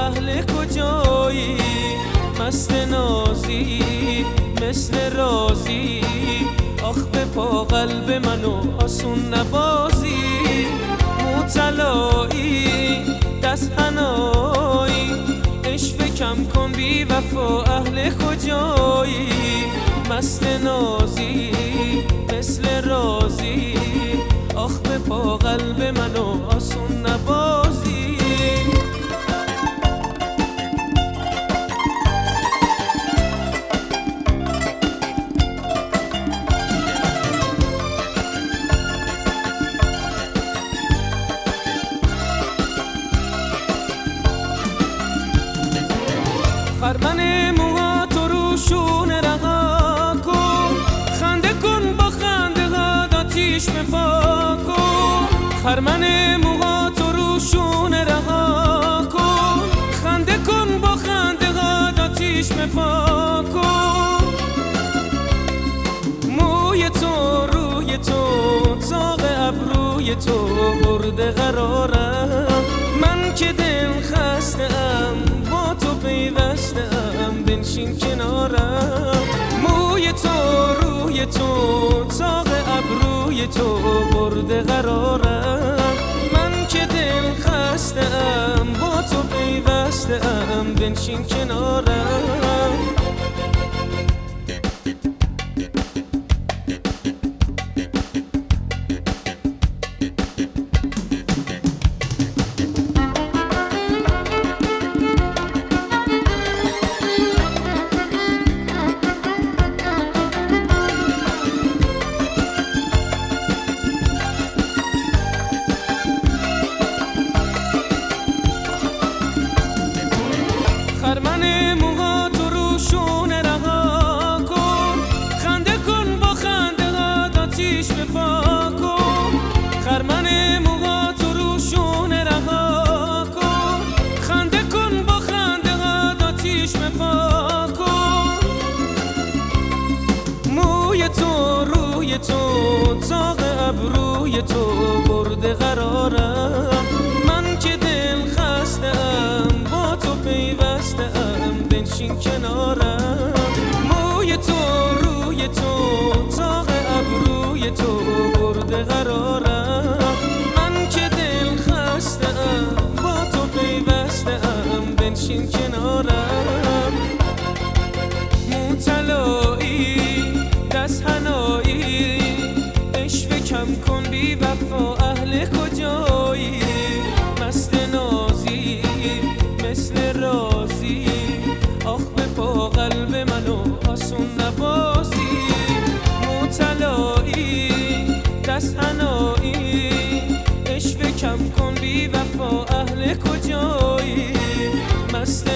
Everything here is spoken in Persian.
اهل کجایی؟ مست نازی مثل رازی، آخ به پا قلب منو آسون نبازی. موطلایی دست حنایی، عشق کم کن بی وفا اهل کجایی؟ مست نازی مثل رازی، آخ به پا قلب منو آسون نبازی. خرمن موها تو رو شونه رها کن، خنده کن با خنده ها آتیش بپا کن. خرمن موها تو رو شونه رها کن، خنده کن با خنده ها آتیش بپا کن. موی تو روی تو طاق ابروی تو برده قرارم، من که دل خسته ام با تو پیوسته ام بنشین کنارم. موی تو روی تو طاق ابروی تو برده قرارم، من که دل خسته ام با تو پیوسته ام بنشین کنارم. خرمن موها تو رو شونه رها کن، خنده کن با خنده ها آتیش بپا کن. خرمن موها تو رو شونه رها کن، خنده کن با خنده ها آتیش بپا کن. موی تو روی تو طاق ابروی تو برده قرارم، من که دل خسته ام با تو پیوسته ام بنشین کنارم. موی تو روی تو طاق ابروی تو برده قرارم، من که دل خسته ام با تو پیوسته ام بنشین کنارم. موطلایی دست حنایی، عشق کم کن بی وفا اهل کجایی؟ مست نازی مثل رازی، آخ به پا قلب منو آسون نبازی. موطلایی دست حنایی، عشق کم کن بی وفا اهل کجایی؟ مست